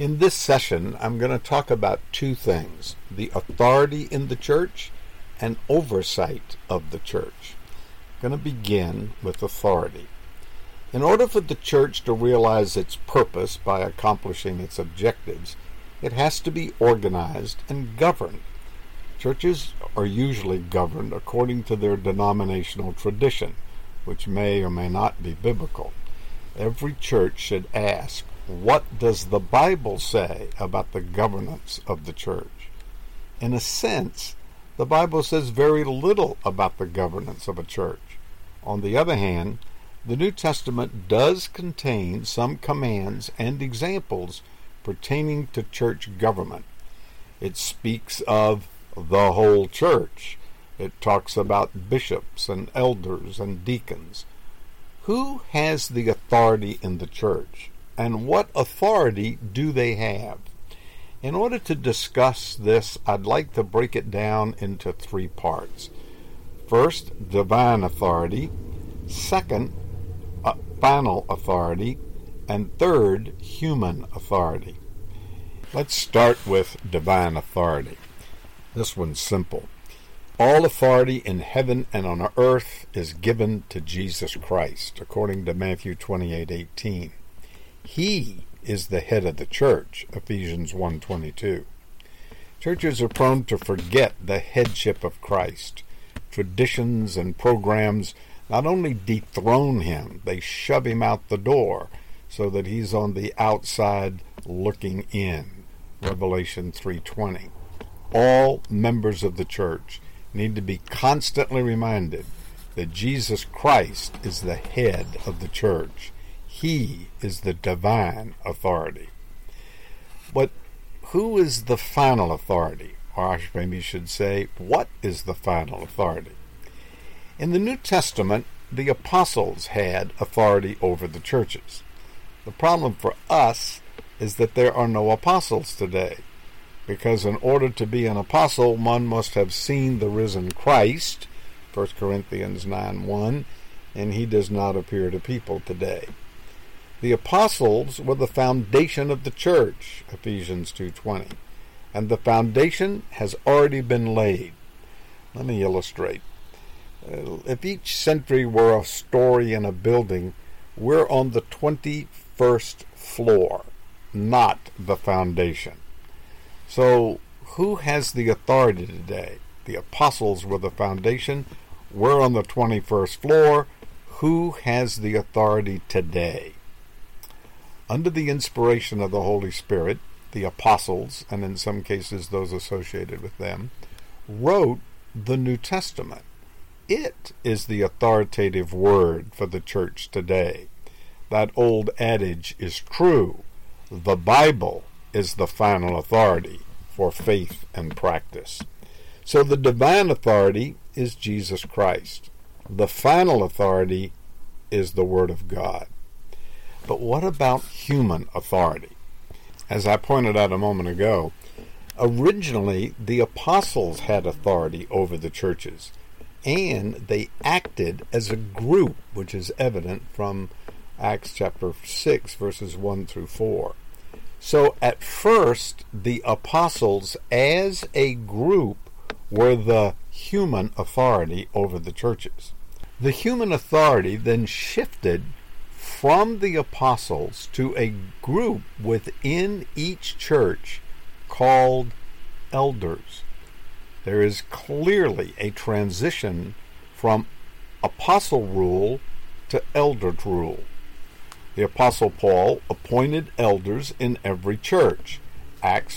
In this session, I'm going to talk about two things: the authority in the church and oversight of the church. I'm going to begin with authority. In order for the church to realize its purpose by accomplishing its objectives, it has to be organized and governed. Churches are usually governed according to their denominational tradition, which may or may not be biblical. Every church should ask, what does the Bible say about the governance of the church? In a sense, the Bible says very little about the governance of a church. On the other hand, the New Testament does contain some commands and examples pertaining to church government. It speaks of the whole church. It talks about bishops and elders and deacons. Who has the authority in the church, and what authority do they have? In order to discuss this, I'd like to break it down into three parts. First, divine authority. Second, final authority. And third, human authority. Let's start with divine authority. This one's simple. All authority in heaven and on earth is given to Jesus Christ, according to Matthew 28:18. He is the head of the church, Ephesians 1:22. Churches are prone to forget the headship of Christ. Traditions and programs not only dethrone him, they shove him out the door so that he's on the outside looking in, Revelation 3:20. All members of the church need to be constantly reminded that Jesus Christ is the head of the church. He is the divine authority. But who is the final authority? Or I maybe should say, what is the final authority? In the New Testament, the apostles had authority over the churches. The problem for us is that there are no apostles today, because in order to be an apostle, one must have seen the risen Christ, 1 Corinthians 9:1, and he does not appear to people today. The apostles were the foundation of the church, Ephesians 2:20, and the foundation has already been laid. Let me illustrate. If each century were a story in a building, we're on the 21st floor, not the foundation. So, who has the authority today? The apostles were the foundation. We're on the 21st floor. Who has the authority today? Under the inspiration of the Holy Spirit, the apostles, and in some cases those associated with them, wrote the New Testament. It is the authoritative word for the church today. That old adage is true. The Bible is the final authority for faith and practice. So the divine authority is Jesus Christ. The final authority is the Word of God. But what about human authority? As I pointed out a moment ago, originally the apostles had authority over the churches, and they acted as a group, which is evident from Acts chapter 6, verses 1 through 4. So at first, the apostles as a group were the human authority over the churches. The human authority then shifted from the apostles to a group within each church called elders. There is clearly a transition from apostle rule to elder rule. The Apostle Paul appointed elders in every church, Acts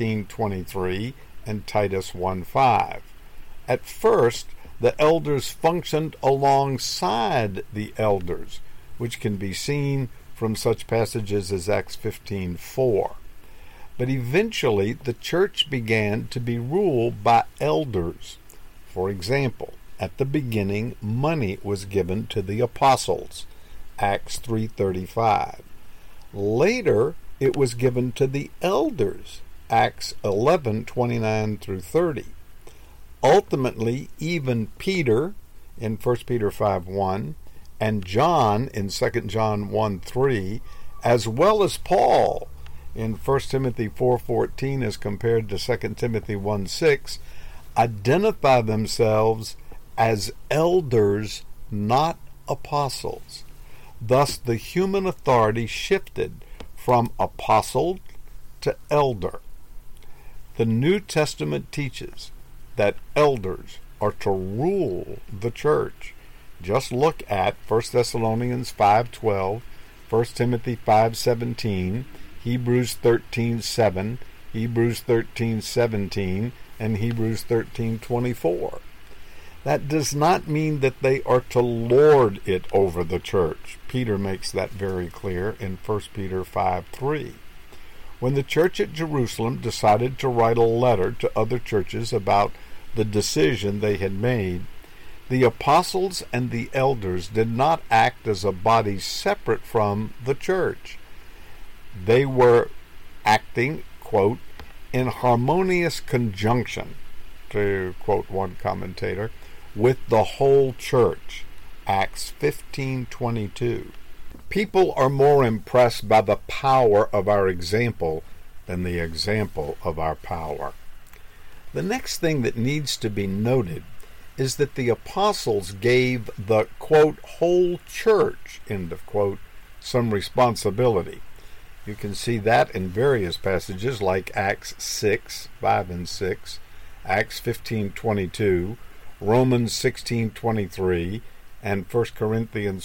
14:23 and Titus 1:5. At first, the elders functioned alongside the elders, which can be seen from such passages as Acts 15:4. But eventually, the church began to be ruled by elders. For example, at the beginning, money was given to the apostles, Acts 3:35. Later, it was given to the elders, Acts 11:29 through 30. Ultimately, even Peter in 1 Peter 5:1 and John in 2 John 1:3, as well as Paul in 1 Timothy 4:14 as compared to 2 Timothy 1:6 identify themselves as elders, not apostles. Thus the human authority shifted from apostle to elder. The New Testament teaches that elders are to rule the church. Just look at 1 Thessalonians 5:12, 1 Timothy 5:17, Hebrews 13:7, Hebrews 13:17, and Hebrews 13:24. That does not mean that they are to lord it over the church. Peter makes that very clear in 1 Peter 5:3. When the church at Jerusalem decided to write a letter to other churches about the decision they had made, the apostles and the elders did not act as a body separate from the church. They were acting, quote, in harmonious conjunction, to quote one commentator, with the whole church, Acts 15:22. People are more impressed by the power of our example than the example of our power. The next thing that needs to be noted is that the apostles gave the, quote, whole church, end of quote, some responsibility. You can see that in various passages like Acts 6:5 and 6, Acts 15:22, Romans 16:23, and 1 Corinthians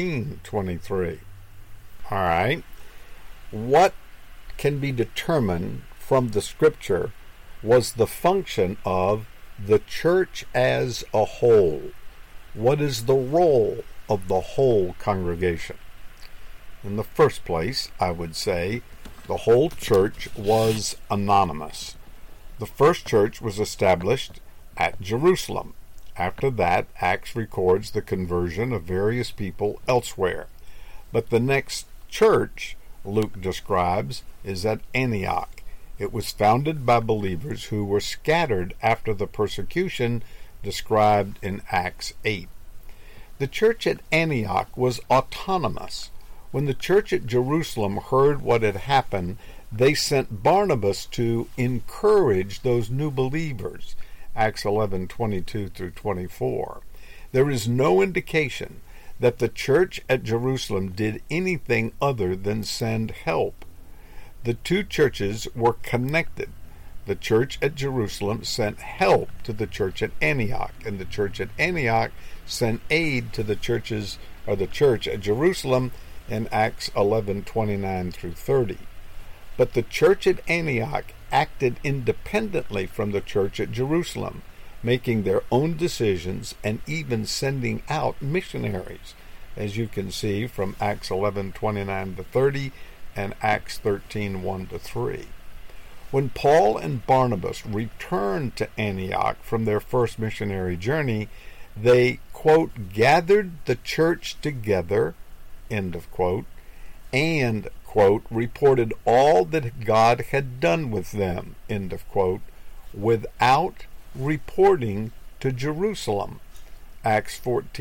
14:23. All right. What can be determined from the scripture was the function of the church as a whole. What is the role of the whole congregation? In the first place, I would say the whole church was anonymous. The first church was established at Jerusalem. After that, Acts records the conversion of various people elsewhere. But the next church Luke describes is at Antioch. It was founded by believers who were scattered after the persecution described in Acts 8. The church at Antioch was autonomous. When the church at Jerusalem heard what had happened, they sent Barnabas to encourage those new believers. Acts 11:22 through 24. There is no indication that the church at Jerusalem did anything other than send help. The two churches were connected. The church at Jerusalem sent help to the church at Antioch, and the church at Antioch sent aid to the church at Jerusalem in Acts 11:29 through 30. But the church at Antioch acted independently from the church at Jerusalem, making their own decisions and even sending out missionaries, as you can see from Acts 11:29 to 30 and Acts 13:1 to 3. When Paul and Barnabas returned to Antioch from their first missionary journey, they, quote, gathered the church together, end of quote, and, quote, reported all that God had done with them, end of quote, without reporting to Jerusalem, Acts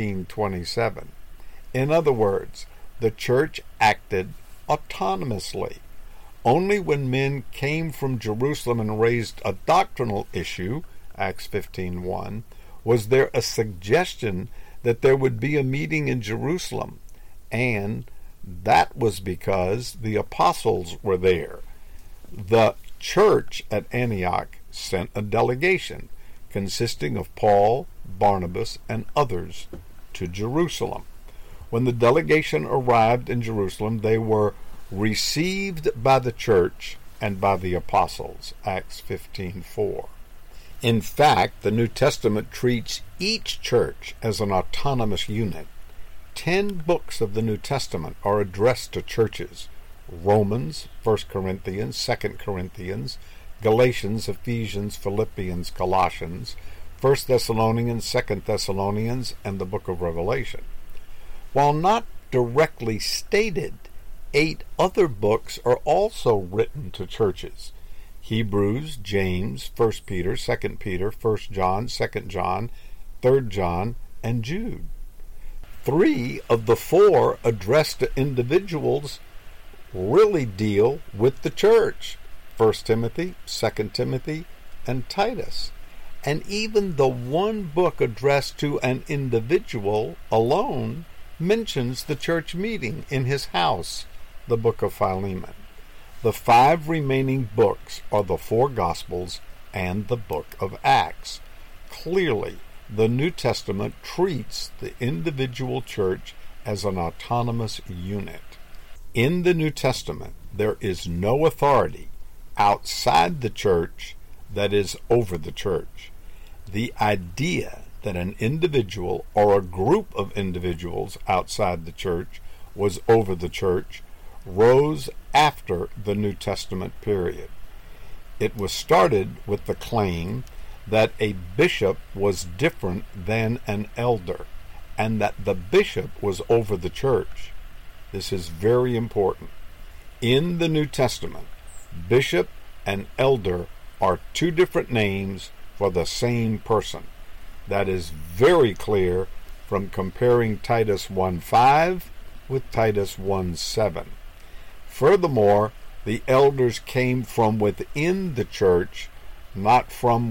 14:27. In other words, the church acted autonomously. Only when men came from Jerusalem and raised a doctrinal issue, Acts 15:1, was there a suggestion that there would be a meeting in Jerusalem, and that was because the apostles were there. The church at Antioch sent a delegation consisting of Paul, Barnabas, and others to Jerusalem. When the delegation arrived in Jerusalem, they were received by the church and by the apostles, Acts 15:4. In fact, the New Testament treats each church as an autonomous unit. 10 books of the New Testament are addressed to churches: Romans, 1 Corinthians, 2 Corinthians, Galatians, Ephesians, Philippians, Colossians, 1 Thessalonians, 2 Thessalonians, and the book of Revelation. While not directly stated, 8 other books are also written to churches: Hebrews, James, 1 Peter, 2 Peter, 1 John, 2 John, 3 John, and Jude. 3 of the 4 addressed to individuals really deal with the church. 1 Timothy, 2 Timothy, and Titus. And even the one book addressed to an individual alone mentions the church meeting in his house, the book of Philemon. The 5 remaining books are the 4 Gospels and the book of Acts. Clearly, the New Testament treats the individual church as an autonomous unit. In the New Testament, there is no authority outside the church that is over the church. The idea that an individual or a group of individuals outside the church was over the church rose after the New Testament period. It was started with the claim that a bishop was different than an elder, and that the bishop was over the church. This is very important. In the New Testament, bishop and elder are 2 different names for the same person. That is very clear from comparing Titus 1:5 with Titus 1:7. Furthermore, the elders came from within the church, not from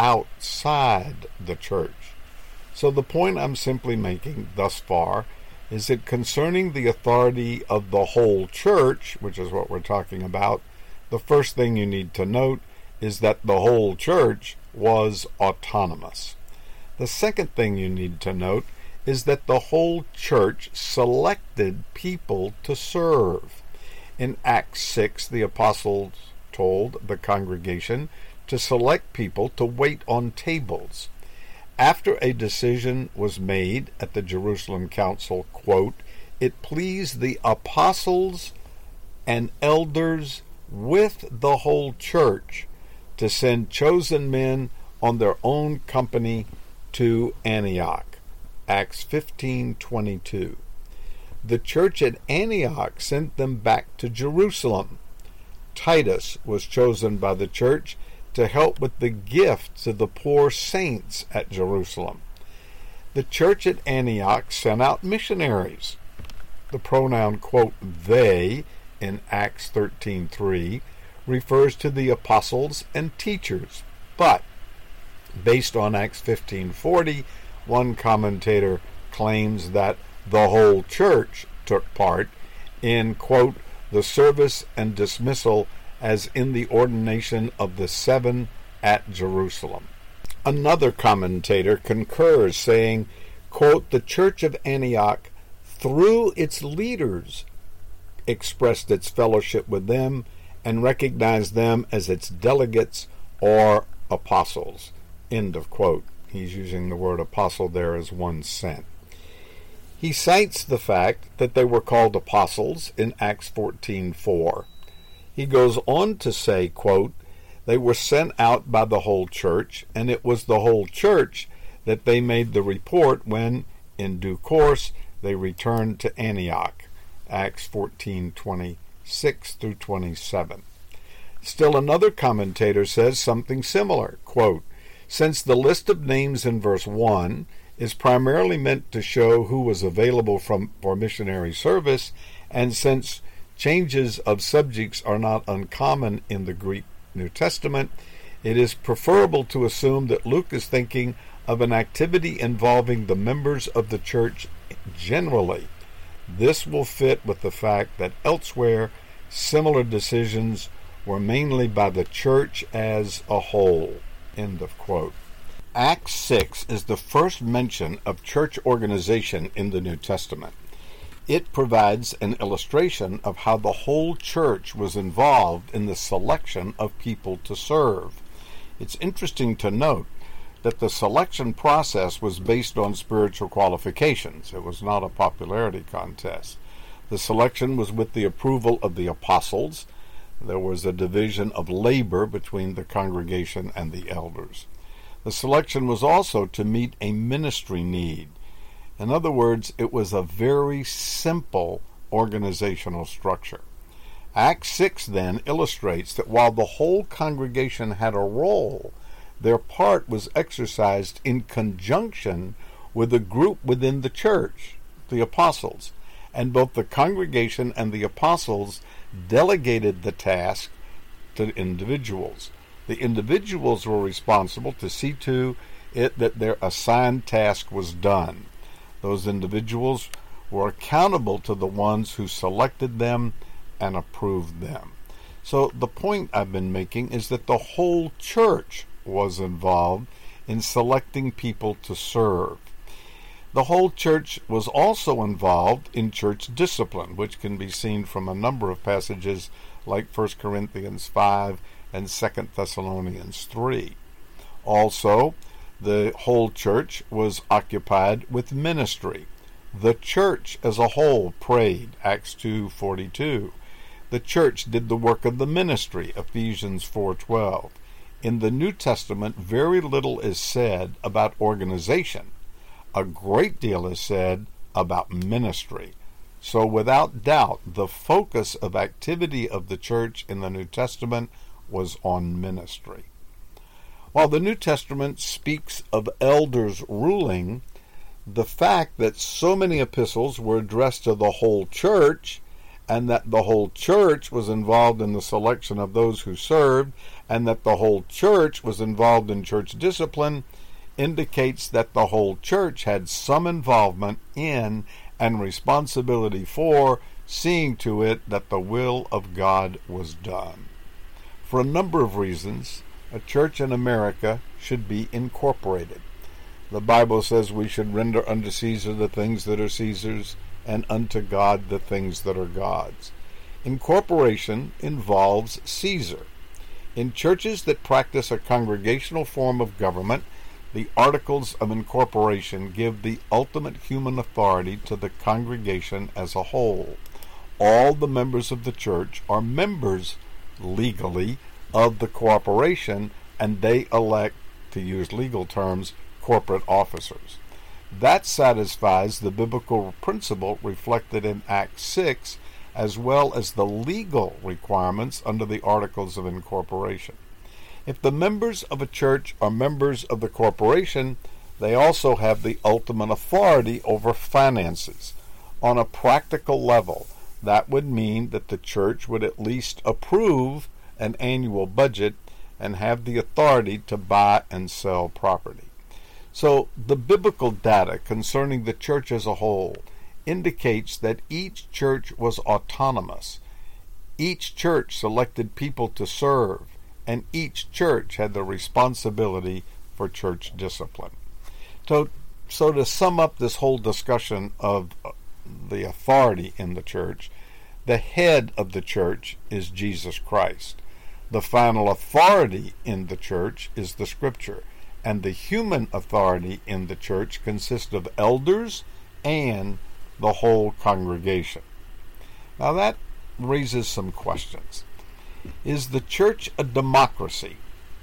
outside the church. So the point I'm simply making thus far is that concerning the authority of the whole church, which is what we're talking about, the first thing you need to note is that the whole church was autonomous. The second thing you need to note is that the whole church selected people to serve. In Acts 6, the apostles told the congregation to select people to wait on tables. After a decision was made at the Jerusalem Council, quote, "It pleased the apostles and elders with the whole church to send chosen men on their own company to Antioch." Acts 15:22. The church at Antioch sent them back to Jerusalem. Titus was chosen by the church to help with the gift to the poor saints at Jerusalem. The church at Antioch sent out missionaries. The pronoun, quote, "they" in Acts 13:3 refers to the apostles and teachers, but based on Acts 15:40, one commentator claims that the whole church took part in, quote, "the service and dismissal as in the ordination of the 7 at Jerusalem." Another commentator concurs, saying, quote, "The church of Antioch, through its leaders, expressed its fellowship with them and recognized them as its delegates or apostles." End of quote. He's using the word apostle there as one sent. He cites the fact that they were called apostles in Acts 14:4. He goes on to say, quote, "They were sent out by the whole church, and it was the whole church that they made the report when, in due course, they returned to Antioch." Acts 14:26 through 27. Still another commentator says something similar, quote, "Since the list of names in verse 1 is primarily meant to show who was available for missionary service, and since changes of subjects are not uncommon in the Greek New Testament, it is preferable to assume that Luke is thinking of an activity involving the members of the church generally. This will fit with the fact that elsewhere similar decisions were mainly by the church as a whole." End of quote. Acts 6 is the first mention of church organization in the New Testament. It provides an illustration of how the whole church was involved in the selection of people to serve. It's interesting to note that the selection process was based on spiritual qualifications. It was not a popularity contest. The selection was with the approval of the apostles. There was a division of labor between the congregation and the elders. The selection was also to meet a ministry need. In other words, it was a very simple organizational structure. Acts 6 then illustrates that while the whole congregation had a role, their part was exercised in conjunction with a group within the church, the apostles, and both the congregation and the apostles delegated the task to individuals. The individuals were responsible to see to it that their assigned task was done. Those individuals were accountable to the ones who selected them and approved them. So the point I've been making is that the whole church was involved in selecting people to serve. The whole church was also involved in church discipline, which can be seen from a number of passages like 1 Corinthians 5 and 2 Thessalonians 3. Also, the whole church was occupied with ministry. The church as a whole prayed, Acts 2:42. The church did the work of the ministry, Ephesians 4:12. In the New Testament, very little is said about organization. A great deal is said about ministry. So without doubt, the focus of activity of the church in the New Testament was on ministry. While the New Testament speaks of elders ruling, the fact that so many epistles were addressed to the whole church, and that the whole church was involved in the selection of those who served, and that the whole church was involved in church discipline, indicates that the whole church had some involvement in and responsibility for seeing to it that the will of God was done. For a number of reasons, a church in America should be incorporated. The Bible says we should render unto Caesar the things that are Caesar's, and unto God the things that are God's. Incorporation involves Caesar. In churches that practice a congregational form of government, the Articles of Incorporation give the ultimate human authority to the congregation as a whole. All the members of the church are members, legally, of the corporation, and they elect, to use legal terms, corporate officers. That satisfies the biblical principle reflected in Acts 6, as well as the legal requirements under the Articles of Incorporation. If the members of a church are members of the corporation, they also have the ultimate authority over finances. On a practical level, that would mean that the church would at least approve an annual budget and have the authority to buy and sell property. So the biblical data concerning the church as a whole indicates that each church was autonomous. Each church selected people to serve, and each church had the responsibility for church discipline. So to sum up this whole discussion of the authority in the church, the head of the church is Jesus Christ. The final authority in the church is the Scripture, and the human authority in the church consists of elders and the whole congregation. Now that raises some questions. Is the church a democracy?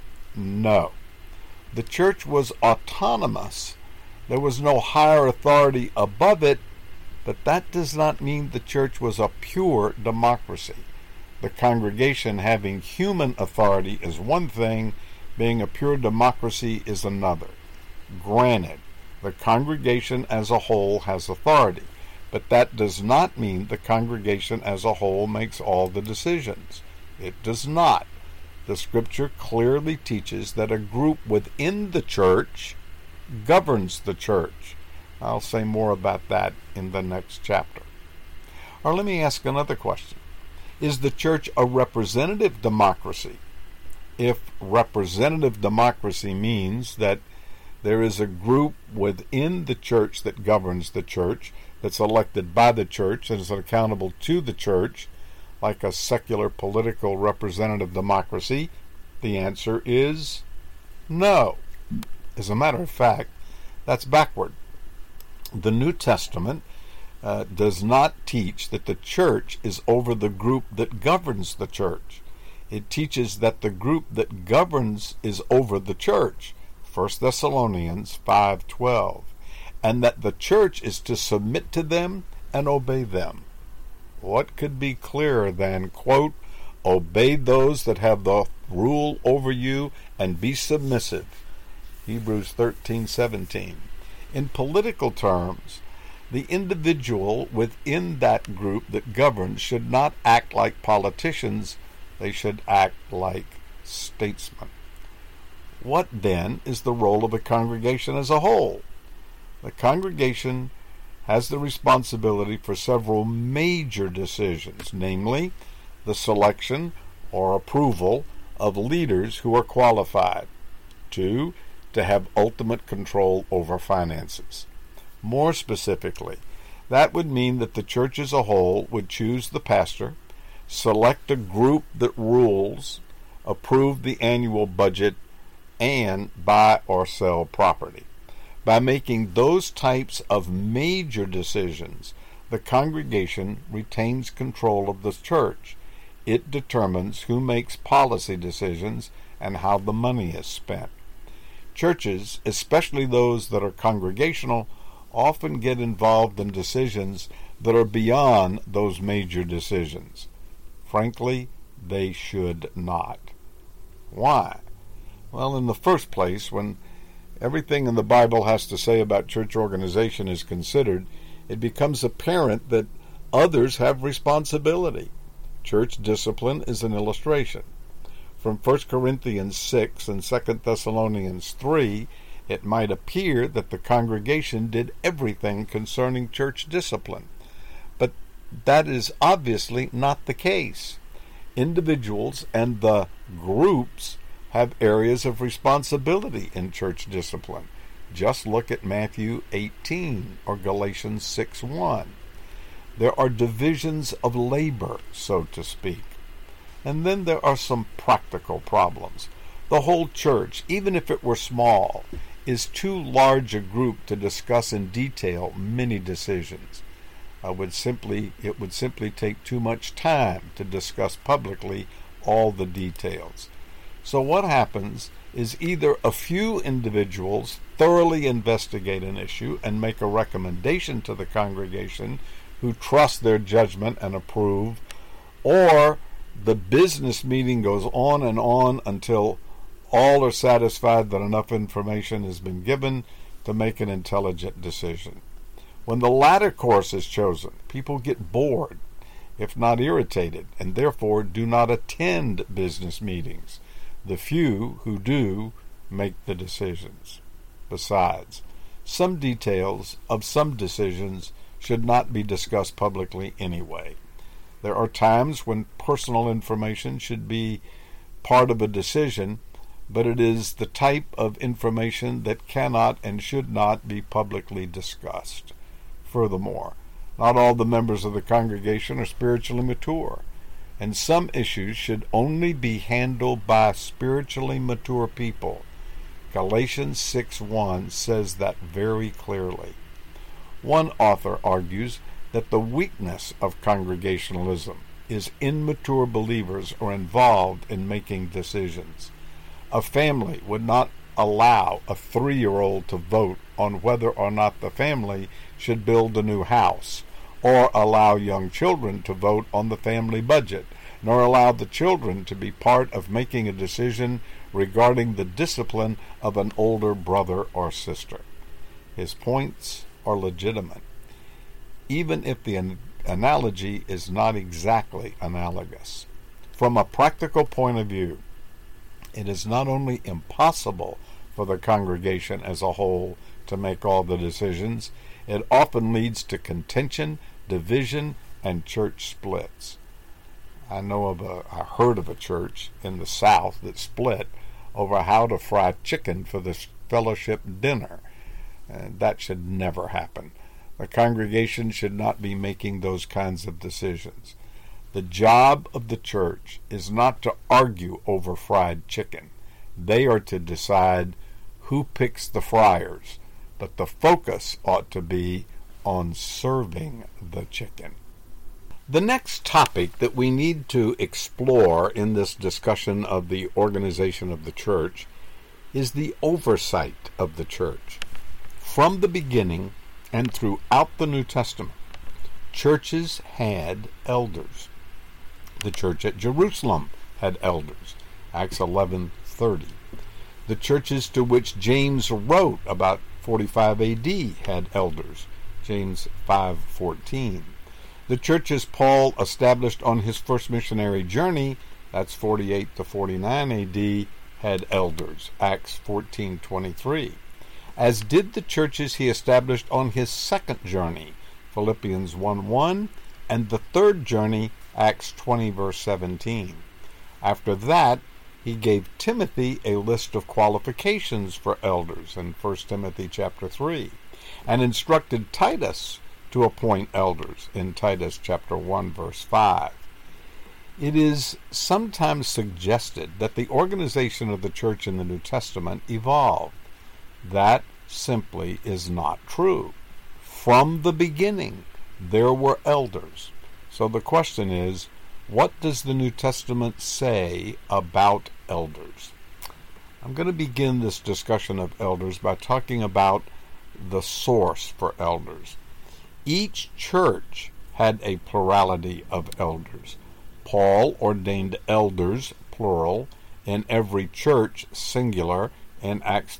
No. The church was autonomous. There was no higher authority above it, but that does not mean the church was a pure democracy. The congregation having human authority is one thing, being a pure democracy is another. Granted, the congregation as a whole has authority, but that does not mean the congregation as a whole makes all the decisions. It does not. The Scripture clearly teaches that a group within the church governs the church. I'll say more about that in the next chapter. Or let me ask another question. Is the church a representative democracy? If representative democracy means that there is a group within the church that governs the church, that's elected by the church and is accountable to the church, like a secular political representative democracy, the answer is no. As a matter of fact, that's backward. The New Testament does not teach that the church is over the group that governs the church. It teaches that the group that governs is over the church, 1 Thessalonians 5:12, and that the church is to submit to them and obey them. What could be clearer than, quote, obey those that have the rule over you and be submissive, Hebrews 13:17. In political terms, The individual within that group that governs should not act like politicians, they should act like statesmen. What then is the role of the congregation as a whole? The congregation has the responsibility for several major decisions, namely the selection or approval of leaders who are qualified. 2, to have ultimate control over finances. More specifically, that would mean that the church as a whole would choose the pastor, select a group that rules, approve the annual budget, and buy or sell property. By making those types of major decisions, the congregation retains control of the church. It determines who makes policy decisions and how the money is spent. Churches, especially those that are congregational, often get involved in decisions that are beyond those major decisions. Frankly, they should not. Why? Well, in the first place, when everything in the Bible has to say about church organization is considered, it becomes apparent that others have responsibility. Church discipline is an illustration. From 1 Corinthians 6 and 2 Thessalonians 3, it might appear that the congregation did everything concerning church discipline. But that is obviously not the case. Individuals and the groups have areas of responsibility in church discipline. Just look at Matthew 18 or Galatians 6:1. There are divisions of labor, so to speak. And then there are some practical problems. The whole church, even if it were small, is too large a group to discuss in detail many decisions. It would simply take too much time to discuss publicly all the details. So what happens is either a few individuals thoroughly investigate an issue and make a recommendation to the congregation who trust their judgment and approve, or the business meeting goes on until all are satisfied that enough information has been given to make an intelligent decision. When the latter course is chosen, people get bored, if not irritated, and therefore do not attend business meetings. The few who do make the decisions. Besides, some details of some decisions should not be discussed publicly anyway. There are times when personal information should be part of a decision, but it is the type of information that cannot and should not be publicly discussed. Furthermore, not all the members of the congregation are spiritually mature, and some issues should only be handled by spiritually mature people. Galatians 6:1 says that very clearly. One author argues that the weakness of congregationalism is immature believers are involved in making decisions. A family would not allow a 3-year-old to vote on whether or not the family should build a new house, or allow young children to vote on the family budget, nor allow the children to be part of making a decision regarding the discipline of an older brother or sister. His points are legitimate, even if the analogy is not exactly analogous. From a practical point of view, it is not only impossible for the congregation as a whole to make all the decisions, it often leads to contention, division, and church splits. I heard of a church in the South that split over how to fry chicken for the fellowship dinner. That should never happen. The congregation should not be making those kinds of decisions. The job of the church is not to argue over fried chicken. They are to decide who picks the fryers, but the focus ought to be on serving the chicken. The next topic that we need to explore in this discussion of the organization of the church is the oversight of the church. From the beginning and throughout the New Testament, churches had elders. The church at Jerusalem had elders, Acts 11:30. The churches to which James wrote about 45 AD had elders, James 5:14. The churches Paul established on his first missionary journey, that's 48 to 49 AD, had elders, Acts 14:23. As did the churches he established on his second journey, Philippians 1:1, and the third journey, Acts 20 verse 17. After that, he gave Timothy a list of qualifications for elders in 1 Timothy chapter 3, and instructed Titus to appoint elders in Titus chapter 1 verse 5. It is sometimes suggested that the organization of the church in the New Testament evolved. That simply is not true. From the beginning, there were elders. So the question is, what does the New Testament say about elders? I'm going to begin this discussion of elders by talking about the source for elders. Each church had a plurality of elders. Paul ordained elders, plural, in every church, singular, in Acts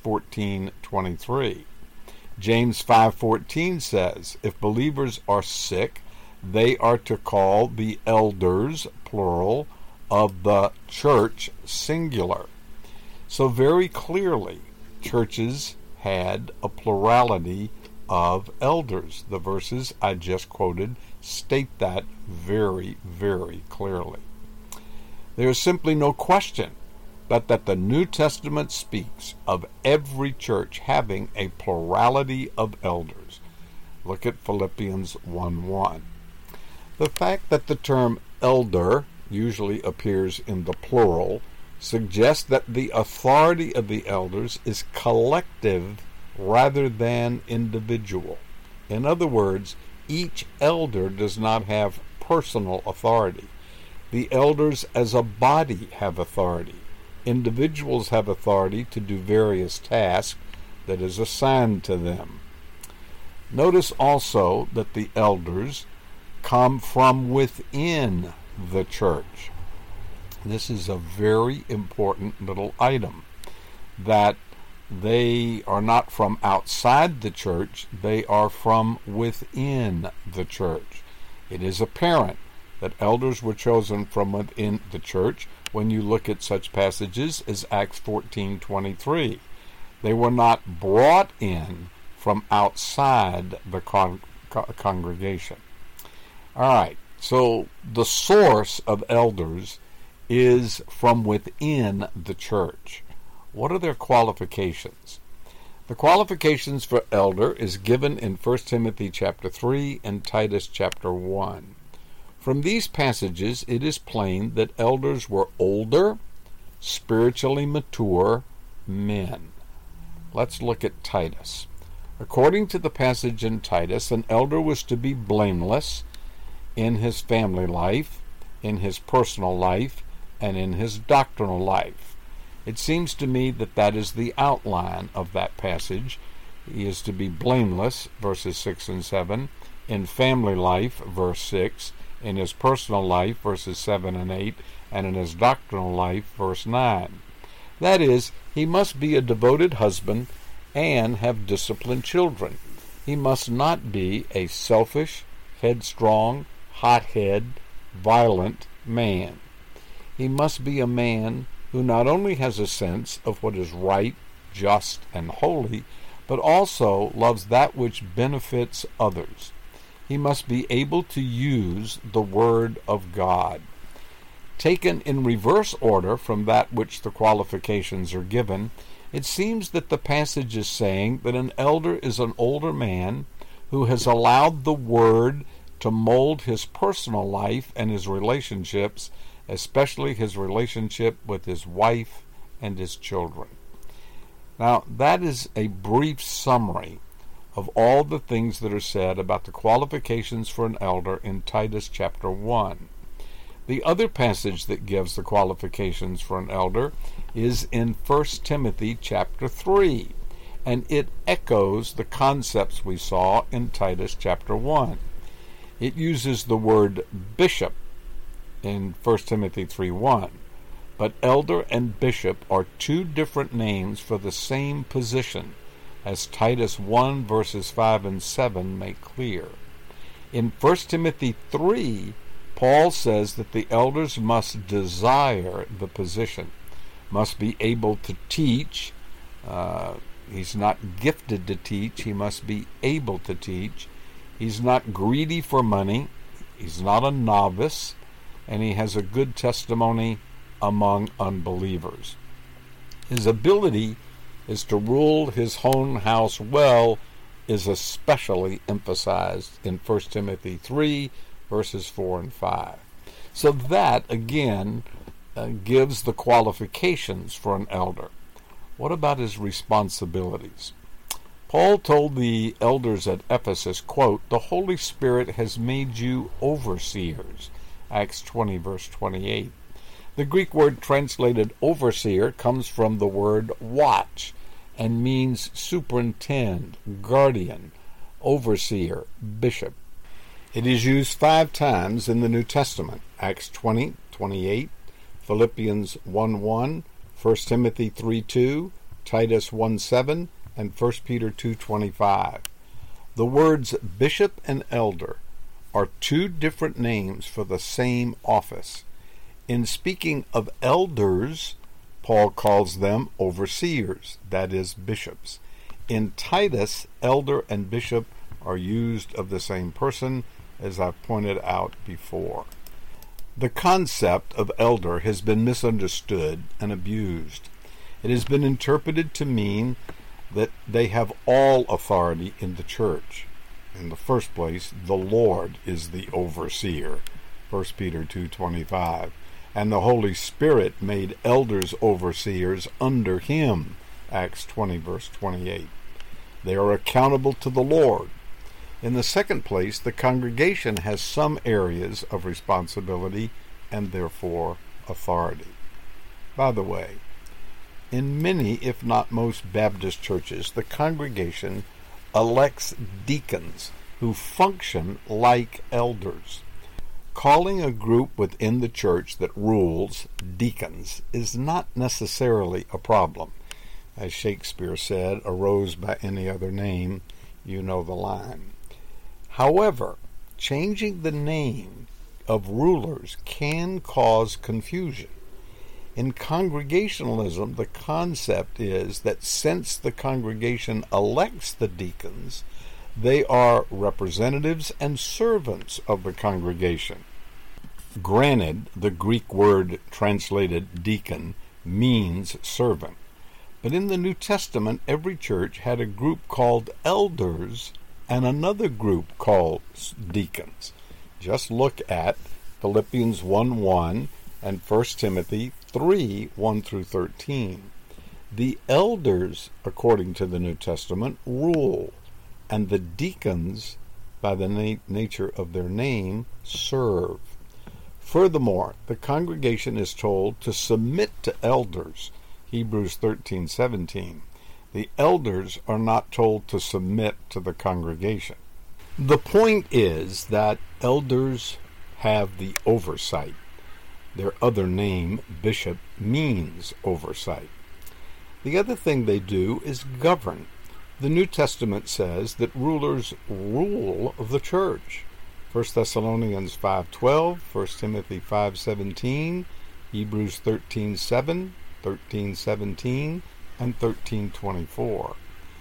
14:23. James 5:14 says, if believers are sick, they are to call the elders, plural, of the church, singular. So very clearly, churches had a plurality of elders. The verses I just quoted state that very, very clearly. There is simply no question but that the New Testament speaks of every church having a plurality of elders. Look at Philippians 1:1. The fact that the term elder usually appears in the plural suggests that the authority of the elders is collective rather than individual. In other words, each elder does not have personal authority. The elders as a body have authority. Individuals have authority to do various tasks that is assigned to them. Notice also that the elders come from within the church. This is a very important little item, that they are not from outside the church, they are from within the church. It is apparent that elders were chosen from within the church when you look at such passages as Acts 14:23. They were not brought in from outside the congregation. All right, so the source of elders is from within the church. What are their qualifications? The qualifications for elder is given in 1 Timothy chapter 3 and Titus chapter 1. From these passages, it is plain that elders were older, spiritually mature men. Let's look at Titus. According to the passage in Titus, an elder was to be blameless in his family life, in his personal life, and in his doctrinal life. It seems to me that that is the outline of that passage. He is to be blameless, verses 6 and 7, in family life, verse 6, in his personal life, verses 7 and 8, and in his doctrinal life, verse 9. That is, he must be a devoted husband and have disciplined children. He must not be a selfish, headstrong, hot-headed, violent man. He must be a man who not only has a sense of what is right, just, and holy, but also loves that which benefits others. He must be able to use the Word of God. Taken in reverse order from that which the qualifications are given, it seems that the passage is saying that an elder is an older man who has allowed the Word to mold his personal life and his relationships, especially his relationship with his wife and his children. Now, that is a brief summary of all the things that are said about the qualifications for an elder in Titus chapter 1. The other passage that gives the qualifications for an elder is in 1 Timothy chapter 3, and it echoes the concepts we saw in Titus chapter 1. It uses the word bishop in 1 Timothy 3:1, but elder and bishop are two different names for the same position, as Titus 1 verses 5 and 7 make clear. In 1 Timothy 3, Paul says that the elders must desire the position, must be able to teach. He's not gifted to teach. He must be able to teach. He's not greedy for money. He's not a novice. And he has a good testimony among unbelievers. His ability is to rule his own house well is especially emphasized in 1 Timothy 3, verses 4 and 5. So that, again, gives the qualifications for an elder. What about his responsibilities? Paul told the elders at Ephesus, quote, "The Holy Spirit has made you overseers," Acts 20, verse 28. The Greek word translated overseer comes from the word watch and means superintend, guardian, overseer, bishop. It is used 5 times in the New Testament: Acts 20, 28, Philippians 1:1, 1 Timothy 3:2, Titus 1:7, and 1 Peter 2:25. The words bishop and elder are 2 different names for the same office. In speaking of elders, Paul calls them overseers, that is, bishops. In Titus, elder and bishop are used of the same person, as I've pointed out before. The concept of elder has been misunderstood and abused. It has been interpreted to mean that they have all authority in the church. In the first place, the Lord is the overseer, 1 Peter 2:25, and the Holy Spirit made elders overseers under him, Acts 20, verse 28. They are accountable to the Lord. In the second place, the congregation has some areas of responsibility and therefore authority. By the way, in many, if not most, Baptist churches, the congregation elects deacons who function like elders. Calling a group within the church that rules deacons is not necessarily a problem. As Shakespeare said, "A rose by any other name," you know the line. However, changing the name of rulers can cause confusion. In Congregationalism, the concept is that since the congregation elects the deacons, they are representatives and servants of the congregation. Granted, the Greek word translated deacon means servant, but in the New Testament, every church had a group called elders and another group called deacons. Just look at Philippians 1:1 and 1 Timothy 3:1 through 13. The elders, according to the New Testament, rule, and the deacons, by the nature of their name, serve. Furthermore, the congregation is told to submit to elders, Hebrews 13:17. The elders are not told to submit to the congregation. The point is that elders have the oversight. Their other name, bishop, means oversight. The other thing they do is govern. The New Testament says that rulers rule the church. 1 Thessalonians 5:12, 1 Timothy 5:17, Hebrews 13:7, 13:17, and 13:24.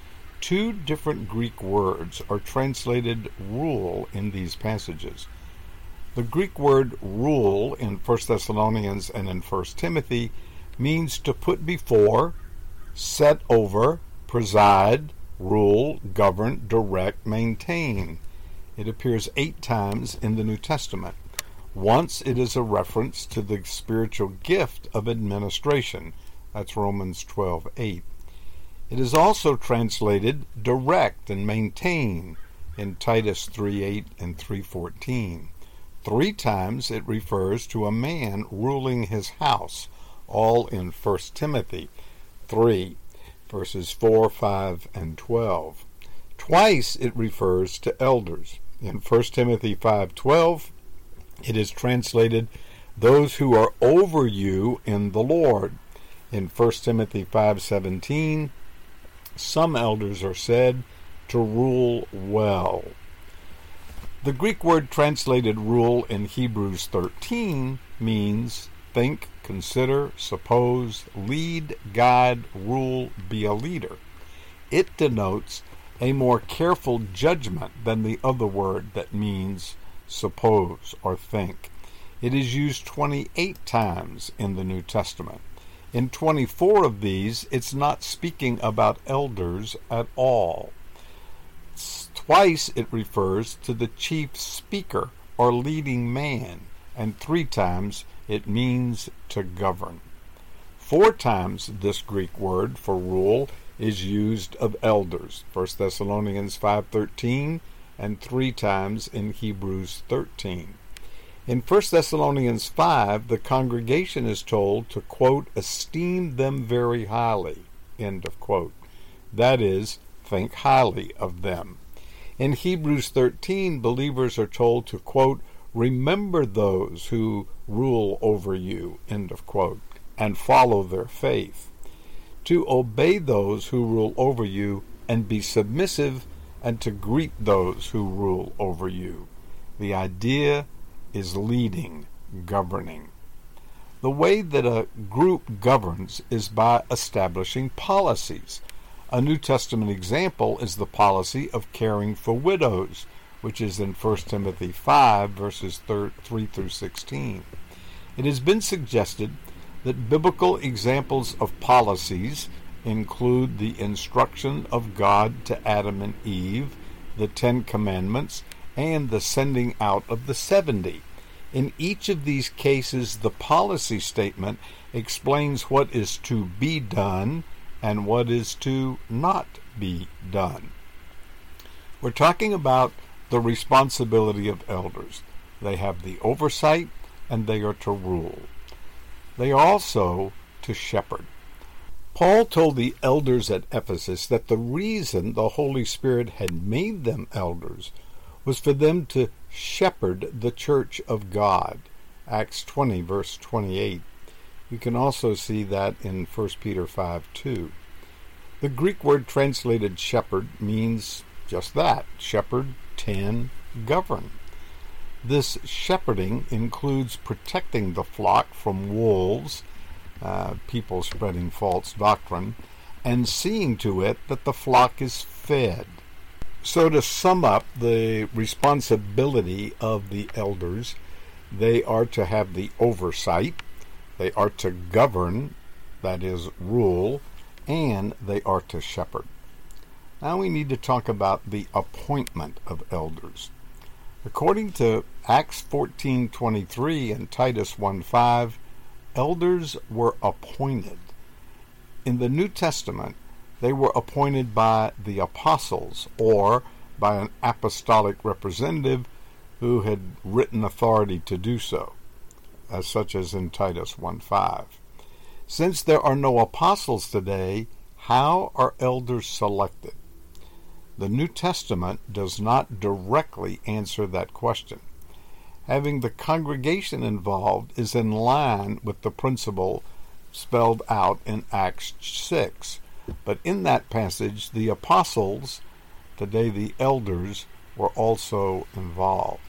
2 different Greek words are translated rule in these passages. The Greek word rule in 1 Thessalonians and in 1 Timothy means to put before, set over, preside, rule, govern, direct, maintain. It appears 8 times in the New Testament. Once it is a reference to the spiritual gift of administration. That's Romans 12:8. It is also translated direct and maintain in Titus 3:8 and 3:14. 3 times it refers to a man ruling his house, all in 1 Timothy 3, verses 4, 5, and 12. Twice it refers to elders. In 1 Timothy 5:12, it is translated, "those who are over you in the Lord." In 1 Timothy 5:17, Some elders are said to rule well. The Greek word translated rule in Hebrews 13 means think, consider, suppose, lead, guide, rule, be a leader. It denotes a more careful judgment than the other word that means suppose or think. It is used 28 times in the New Testament. In 24 of these, it's not speaking about elders at all. Twice it refers to the chief speaker or leading man, and 3 times it means to govern. 4 times this Greek word for rule is used of elders, 1 Thessalonians 5:13 and 3 times in Hebrews 13. In 1 Thessalonians 5, the congregation is told to, quote, esteem them very highly, end of quote. That is, think highly of them. In Hebrews 13, believers are told to, quote, remember those who rule over you, end of quote, and follow their faith. To obey those who rule over you and be submissive, and to greet those who rule over you. The idea is leading, governing. The way that a group governs is by establishing policies. A New Testament example is the policy of caring for widows, which is in 1 Timothy 5, verses 3 through 16. It has been suggested that biblical examples of policies include the instruction of God to Adam and Eve, the 10 Commandments, and the sending out of the 70. In each of these cases, the policy statement explains what is to be done and what is to not be done. We're talking about the responsibility of elders. They have the oversight, and they are to rule. They are also to shepherd. Paul told the elders at Ephesus that the reason the Holy Spirit had made them elders was for them to shepherd the church of God. Acts 20, verse 28. You can also see that in 1 Peter 5:2. The Greek word translated shepherd means just that, shepherd, tend, govern. This shepherding includes protecting the flock from wolves, people spreading false doctrine, and seeing to it that the flock is fed. So to sum up the responsibility of the elders, they are to have the oversight, they are to govern, that is, rule, and they are to shepherd. Now we need to talk about the appointment of elders. According to Acts 14:23 and Titus 1:5, elders were appointed. In the New Testament, they were appointed by the apostles or by an apostolic representative who had written authority to do so, such as in Titus 1:5. Since there are no apostles today, how are elders selected? The New Testament does not directly answer that question. Having the congregation involved is in line with the principle spelled out in Acts 6. But in that passage, the apostles, today the elders, were also involved.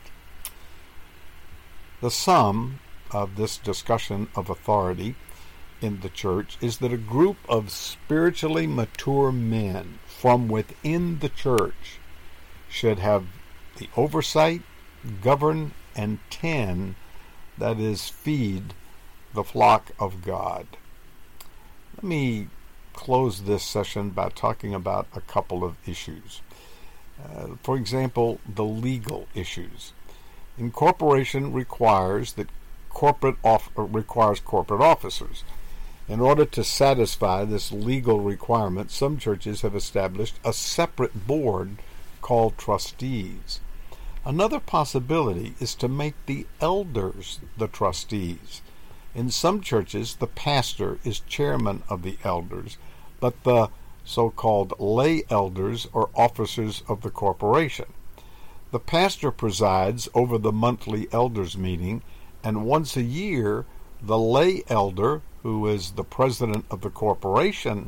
The sum of this discussion of authority in the church is that a group of spiritually mature men from within the church should have the oversight, govern, and tend, that is, feed the flock of God. Let me close this session by talking about a couple of issues. For example, the legal issues. Incorporation requires corporate officers. In order to satisfy this legal requirement, some churches have established a separate board called trustees. Another possibility is to make the elders the trustees. In some churches, the pastor is chairman of the elders, but the so-called lay elders are officers of the corporation. The pastor presides over the monthly elders meeting, and once a year, the lay elder, who is the president of the corporation,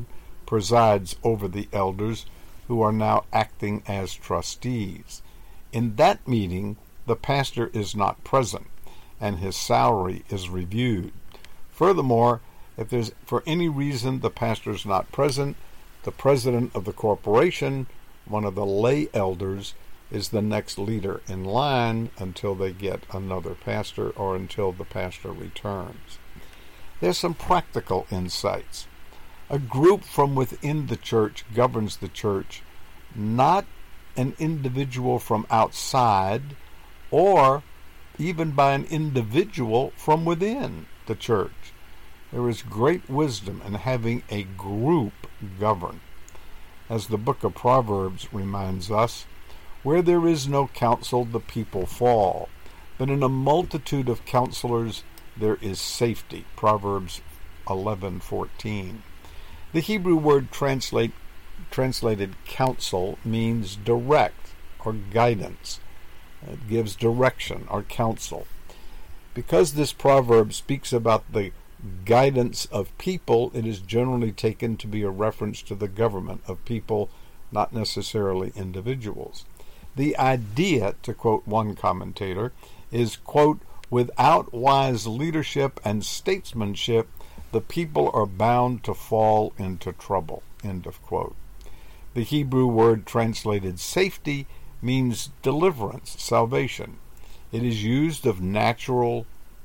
presides over the elders who are now acting as trustees. In that meeting, the pastor is not present, and his salary is reviewed. Furthermore, if there's for any reason the pastor is not present, the president of the corporation, one of the lay elders, is the next leader in line until they get another pastor or until the pastor returns. There's some practical insights. A group from within the church governs the church, not an individual from outside or even by an individual from within the church. There is great wisdom in having a group govern. As the book of Proverbs reminds us, where there is no counsel, the people fall, but in a multitude of counselors there is safety. Proverbs 11:14. The Hebrew word translated counsel means direct or guidance. It gives direction or counsel. Because this proverb speaks about the guidance of people, it is generally taken to be a reference to the government of people, not necessarily individuals. The idea, to quote one commentator, is, quote, without wise leadership and statesmanship, the people are bound to fall into trouble, end of quote. The Hebrew word translated safety means deliverance, salvation. It is used of national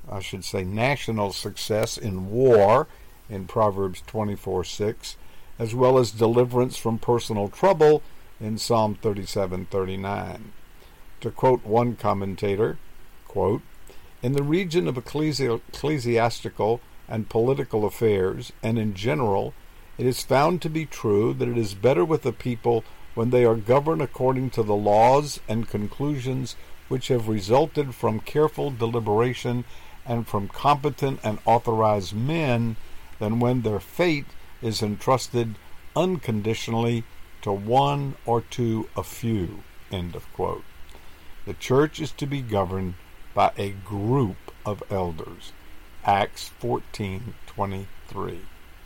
success in war in Proverbs 24:6, as well as deliverance from personal trouble in Psalm 37:39. To quote one commentator, quote, in the region of ecclesiastical and political affairs, and in general, it is found to be true that it is better with the people when they are governed according to the laws and conclusions which have resulted from careful deliberation and from competent and authorized men than when their fate is entrusted unconditionally to one or to a few, end of quote. The church is to be governed by a group of elders. Acts 14:23.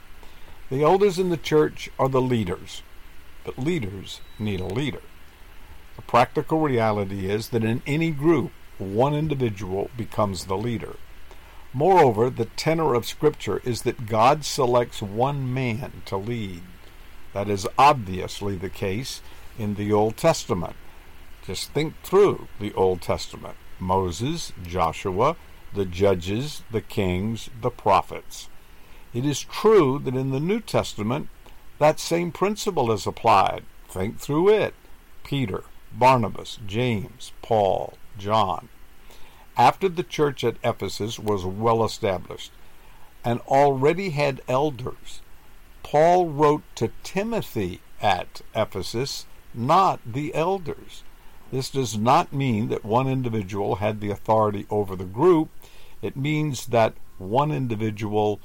The elders in the church are the leaders, but leaders need a leader. The practical reality is that in any group, one individual becomes the leader. Moreover, the tenor of Scripture is that God selects one man to lead. That is obviously the case in the Old Testament. Just think through the Old Testament. Moses, Joshua, the judges, the kings, the prophets. It is true that in the New Testament, that same principle is applied. Think through it. Peter, Barnabas, James, Paul, John. After the church at Ephesus was well established and already had elders, Paul wrote to Timothy at Ephesus, not the elders. This does not mean that one individual had the authority over the group. It means that one individual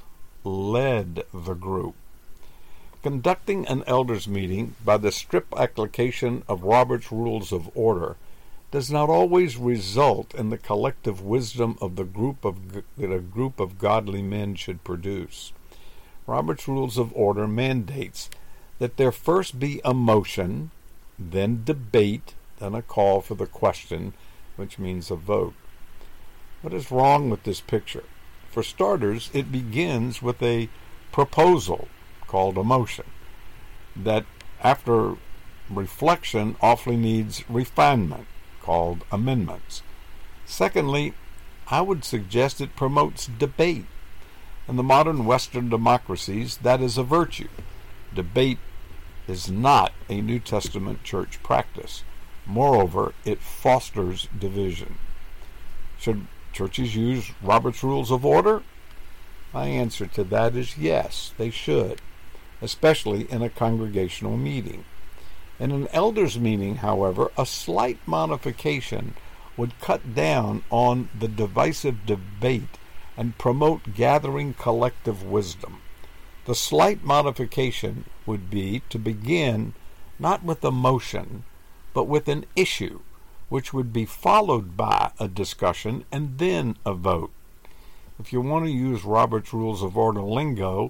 led the group. Conducting an elders' meeting by the strict application of Robert's Rules of Order does not always result in the collective wisdom of that a group of godly men should produce. Robert's Rules of Order mandates that there first be a motion, then debate, then a call for the question, which means a vote. What is wrong with this picture? For starters, it begins with a proposal called a motion that, after reflection, awfully needs refinement, called amendments. Secondly, I would suggest it promotes debate. In the modern Western democracies, that is a virtue. Debate is not a New Testament church practice. Moreover, it fosters division. Should churches use Robert's Rules of Order? My answer to that is yes, they should, especially in a congregational meeting. In an elders' meeting, however, a slight modification would cut down on the divisive debate and promote gathering collective wisdom. The slight modification would be to begin not with a motion, but with an issue, which would be followed by a discussion and then a vote. If you want to use Robert's Rules of Order lingo,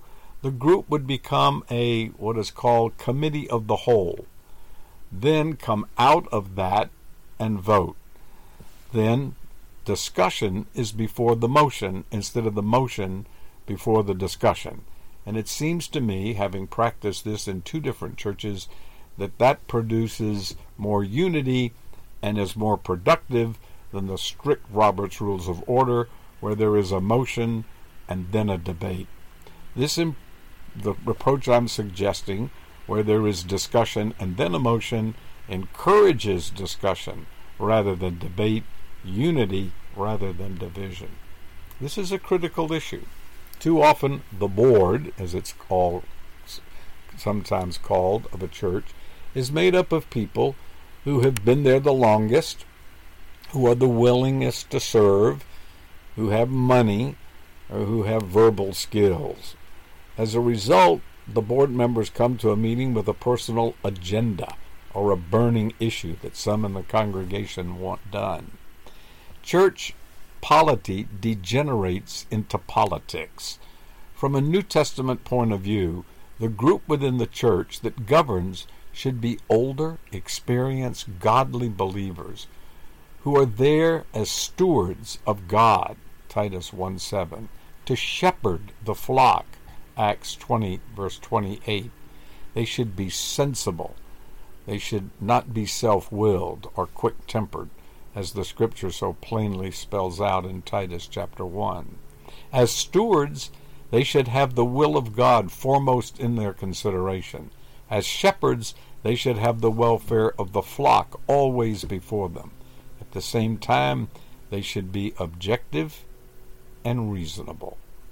the group would become a what is called committee of the whole. Then come out of that and vote. Then discussion is before the motion instead of the motion before the discussion. And it seems to me, having practiced this in 2 different churches, that produces more unity and is more productive than the strict Robert's Rules of Order, where there is a motion and then a debate. The approach I'm suggesting, where there is discussion and then a motion, encourages discussion rather than debate, unity rather than division. This is a critical issue. Too often the board, as it's sometimes called, of a church, is made up of people who have been there the longest, who are the willingest to serve, who have money, or who have verbal skills. As a result, the board members come to a meeting with a personal agenda or a burning issue that some in the congregation want done. Church polity degenerates into politics. From a New Testament point of view, the group within the church that governs should be older, experienced, godly believers who are there as stewards of God, Titus 1:7, to shepherd the flock, Acts 20, verse 28. They should be sensible. They should not be self-willed or quick-tempered, as the Scripture so plainly spells out in Titus chapter 1. As stewards, they should have the will of God foremost in their consideration. As shepherds, they should have the welfare of the flock always before them. At the same time, they should be objective and reasonable.